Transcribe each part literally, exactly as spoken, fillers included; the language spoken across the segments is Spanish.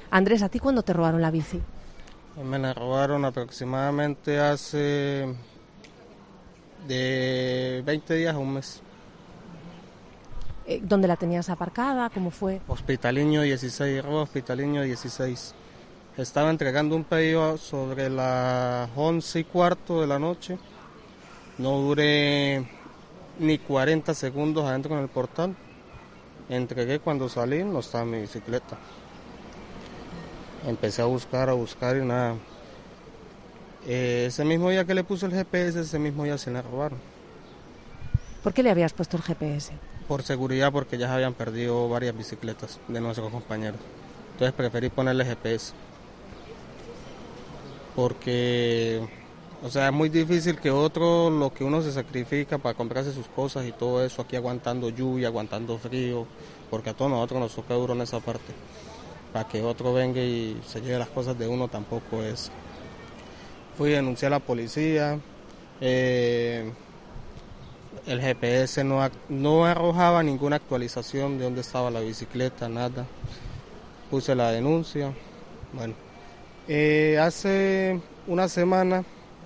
Andrés, ¿a ti cuándo te robaron la bici? Me la robaron aproximadamente hace de veinte días a un mes. Eh, ¿Dónde la tenías aparcada? ¿Cómo fue? Hospitaliño dieciséis, robo Hospitaliño dieciséis. Estaba entregando un pedido sobre las once y cuarto de la noche. No duré ni cuarenta segundos adentro en el portal. Entregué, cuando salí, no estaba mi bicicleta. Empecé a buscar, a buscar y nada. Eh, ese mismo día que le puse el G P S, ese mismo día se la robaron. ¿Por qué le habías puesto el G P S? Por seguridad, porque ya se habían perdido varias bicicletas de nuestros compañeros. Entonces preferí ponerle G P S. Porque, o sea, es muy difícil que otro, lo que uno se sacrifica para comprarse sus cosas y todo eso, aquí aguantando lluvia, aguantando frío, porque a todos nosotros nos toca duro en esa parte. Para que otro venga y se lleve las cosas de uno tampoco es. Fui, denuncié a la policía, eh, el G P S no, no arrojaba ninguna actualización de dónde estaba la bicicleta, nada. Puse la denuncia. Bueno, eh, hace una semana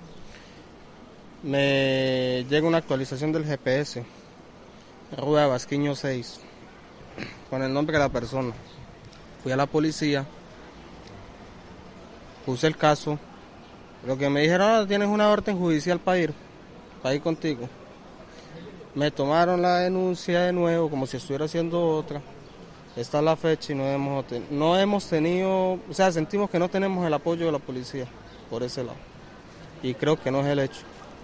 me llega una actualización del G P S, Rueda Basquiño seis, con el nombre de la persona. Fui a la policía, puse el caso, lo que me dijeron, ah, tienes una orden judicial para ir, para ir contigo. Me tomaron la denuncia de nuevo, como si estuviera haciendo otra. Esta es la fecha y no hemos, no hemos tenido, o sea, sentimos que no tenemos el apoyo de la policía por ese lado. Y creo que no es el hecho.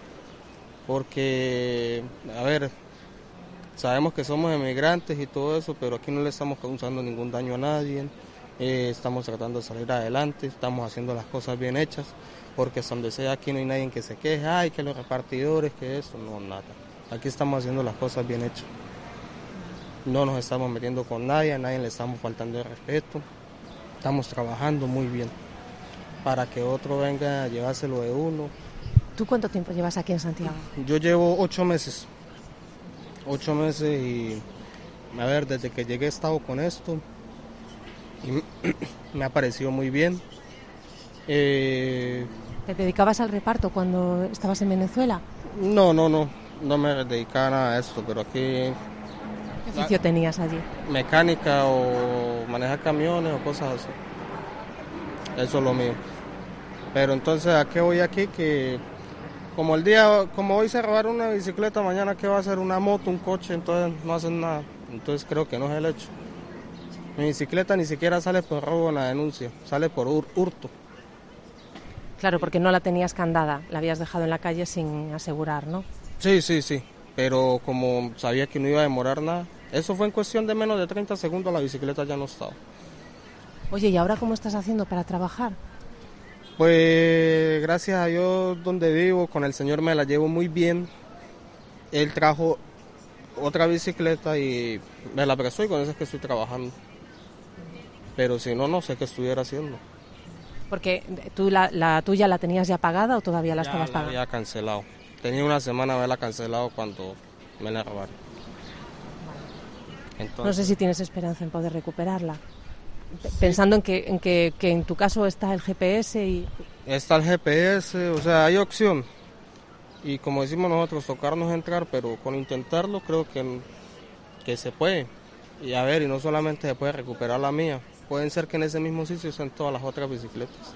Porque, a ver, sabemos que somos emigrantes y todo eso, pero aquí no le estamos causando ningún daño a nadie. Eh, estamos tratando de salir adelante, estamos haciendo las cosas bien hechas, porque donde sea aquí no hay nadie que se queje, ay, que los repartidores, que eso, no, nada. Aquí estamos haciendo las cosas bien hechas. No nos estamos metiendo con nadie, a nadie le estamos faltando el respeto. Estamos trabajando muy bien para que otro venga a llevárselo de uno. ¿Tú cuánto tiempo llevas aquí en Santiago? Yo llevo ocho meses. Ocho meses y, a ver, desde que llegué he estado con esto y me ha parecido muy bien. Eh, ¿Te dedicabas al reparto cuando estabas en Venezuela? No, no, no, no me dedicaba a nada a esto, pero aquí... ¿Qué oficio tenías allí? Mecánica o manejar camiones o cosas así. Eso es lo mío. Pero entonces, ¿a qué voy aquí? Que como el día, como hoy se robaron una bicicleta, mañana ¿qué va a ser? Una moto, un coche, entonces no hacen nada. Entonces creo que no es el hecho. Mi bicicleta ni siquiera sale por robo en la denuncia, sale por hur- hurto. Claro, porque no la tenías candada, la habías dejado en la calle sin asegurar, ¿no? Sí, sí, sí, pero como sabía que no iba a demorar nada, eso fue en cuestión de menos de treinta segundos, la bicicleta ya no estaba. Oye, ¿y ahora cómo estás haciendo para trabajar? Pues gracias a Dios donde vivo, con el Señor me la llevo muy bien. Él trajo otra bicicleta y me la prestó y con eso es que estoy trabajando. Pero si no, no sé qué estuviera haciendo. Porque tú la, la tuya la tenías ya pagada o todavía la ya estabas la pagando. había cancelado. Tenía una semana de haberla cancelado cuando me la robaron. Entonces, no sé si tienes esperanza en poder recuperarla. Sí. Pensando en, que, en que, que en tu caso está el G P S y... Está el G P S, o sea, hay opción. Y como decimos nosotros, tocarnos entrar, pero con intentarlo creo que, que se puede. Y a ver, y no solamente se puede recuperar la mía, pueden ser que en ese mismo sitio estén todas las otras bicicletas.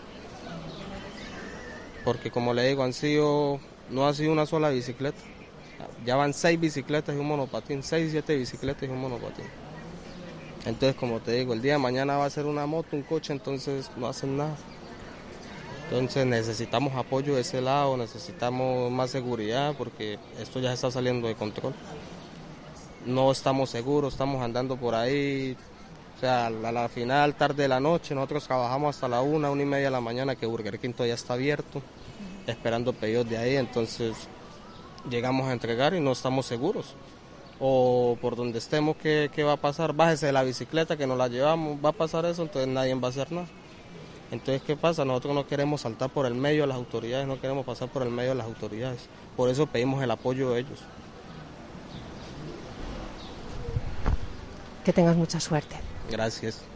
Porque como le digo, han sido, no ha sido una sola bicicleta. Ya van seis bicicletas y un monopatín, seis, siete bicicletas y un monopatín. Entonces, como te digo, el día de mañana va a ser una moto, un coche, entonces no hacen nada. Entonces necesitamos apoyo de ese lado, necesitamos más seguridad porque esto ya está saliendo de control. No estamos seguros, estamos andando por ahí, o sea, a la, la final, tarde de la noche, nosotros trabajamos hasta la una, una y media de la mañana que Burger King todavía está abierto, esperando pedidos de ahí, entonces llegamos a entregar y no estamos seguros. O por donde estemos, ¿qué, qué va a pasar? Bájese de la bicicleta que nos la llevamos, va a pasar eso, entonces nadie va a hacer nada. Entonces, ¿qué pasa? Nosotros no queremos saltar por el medio de las autoridades, no queremos pasar por el medio de las autoridades. Por eso pedimos el apoyo de ellos. Que tengas mucha suerte. Gracias.